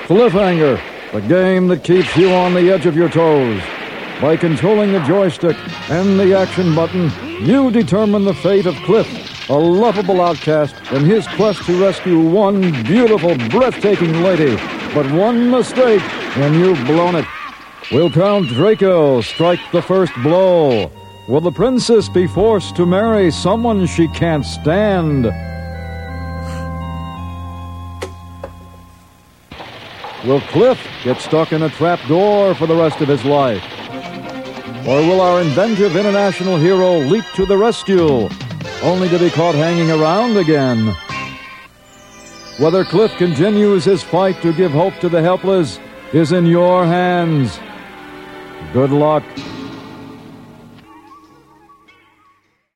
Cliffhanger, the game that keeps you on the edge of your toes. By controlling the joystick and the action button, you determine the fate of Cliff, a lovable outcast in his quest to rescue one beautiful, breathtaking lady. But one mistake, and you've blown it. Will Count Draco strike the first blow? Will the princess be forced to marry someone she can't stand? Will Cliff get stuck in a trap door for the rest of his life? Or will our inventive international hero leap to the rescue, only to be caught hanging around again? Whether Cliff continues his fight to give hope to the helpless is in your hands. Good luck.